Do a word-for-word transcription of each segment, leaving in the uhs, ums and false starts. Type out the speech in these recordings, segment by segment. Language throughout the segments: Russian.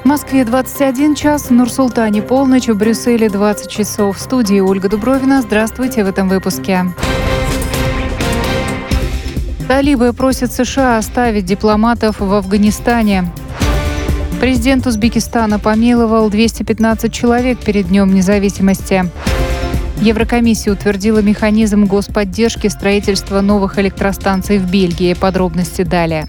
Москве двадцать один час, в Нур-Султане полночь, в Брюсселе двадцать часов. В студии Ольга Дубровина. Здравствуйте в этом выпуске. Талибы просят США оставить дипломатов в Афганистане. Президент Узбекистана помиловал двести пятнадцать человек перед Днем независимости. Еврокомиссия утвердила механизм господдержки строительства новых электростанций в Бельгии. Подробности далее.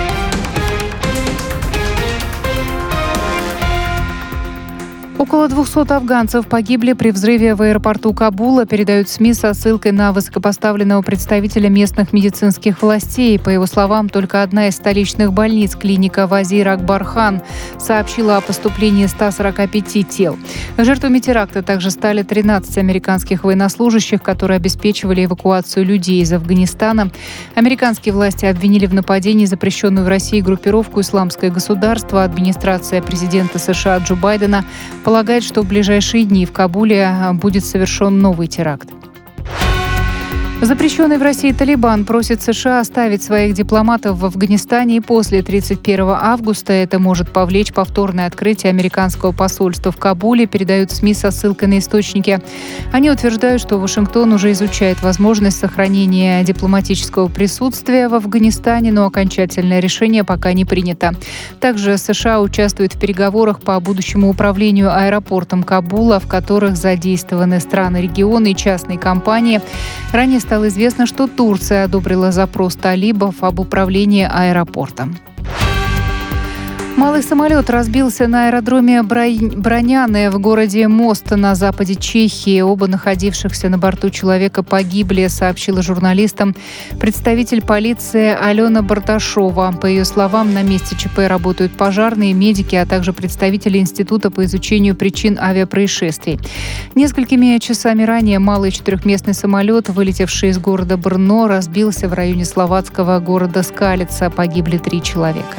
Около двухсот афганцев погибли при взрыве в аэропорту Кабула, передают СМИ со ссылкой на высокопоставленного представителя местных медицинских властей. По его словам, только одна из столичных больниц, клиника Вазир Акбар-хан, сообщила о поступлении ста сорока пяти тел. Жертвами теракта также стали тринадцать американских военнослужащих, которые обеспечивали эвакуацию людей из Афганистана. Американские власти обвинили в нападении запрещенную в России группировку «Исламское государство». Администрация президента США Джо Байдена полагает, что в ближайшие дни в Кабуле будет совершен новый теракт. Запрещенный в России Талибан просит США оставить своих дипломатов в Афганистане и после тридцать первого августа. Это может повлечь повторное открытие американского посольства в Кабуле, передают СМИ со ссылкой на источники. Они утверждают, что Вашингтон уже изучает возможность сохранения дипломатического присутствия в Афганистане, но окончательное решение пока не принято. Также США участвуют в переговорах по будущему управлению аэропортом Кабула, в которых задействованы страны региона и частные компании. Ранее стало известно, что Турция одобрила запрос талибов об управлении аэропортом. Малый самолет разбился на аэродроме Броняны в городе Мост на западе Чехии. Оба находившихся на борту человека погибли, сообщила журналистам представитель полиции Алена Барташова. По ее словам, на месте ЧП работают пожарные, медики, а также представители Института по изучению причин авиапроисшествий. Несколькими часами ранее малый четырехместный самолет, вылетевший из города Брно, разбился в районе словацкого города Скалица. Погибли три человека.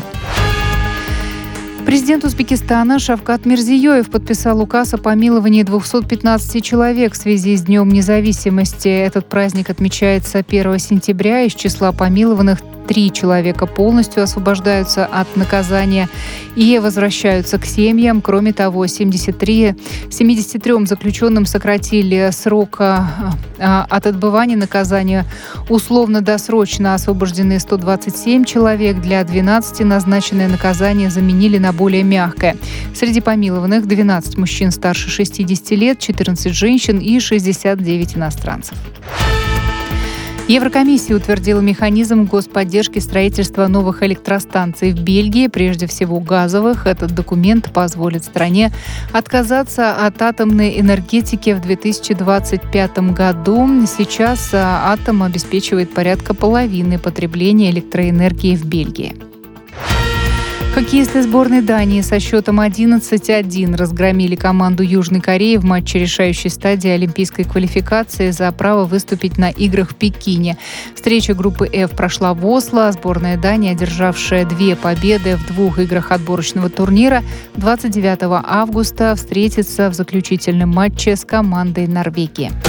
Президент Узбекистана Шавкат Мирзиёев подписал указ о помиловании двухсот пятнадцати человек в связи с Днем независимости. Этот праздник отмечается первого сентября. Из числа помилованных три человека полностью освобождаются от наказания и возвращаются к семьям. Кроме того, семьдесят три, семьдесят три заключенным сократили срок от отбывания наказания. Условно-досрочно освобождены сто двадцать семь человек. Для двенадцати назначенное наказание заменили на более мягкое. Среди помилованных двенадцать мужчин старше шестидесяти лет, четырнадцать женщин и шестьдесят девять иностранцев. Еврокомиссия утвердила механизм господдержки строительства новых электростанций в Бельгии, прежде всего газовых. Этот документ позволит стране отказаться от атомной энергетики в две тысячи двадцать пятом году. Сейчас атом обеспечивает порядка половины потребления электроэнергии в Бельгии. Хоккеисты сборной Дании со счетом одиннадцать один разгромили команду Южной Кореи в матче решающей стадии олимпийской квалификации за право выступить на играх в Пекине. Встреча группы F прошла в Осло. Сборная Дании, одержавшая две победы в двух играх отборочного турнира, двадцать девятого августа встретится в заключительном матче с командой Норвегии.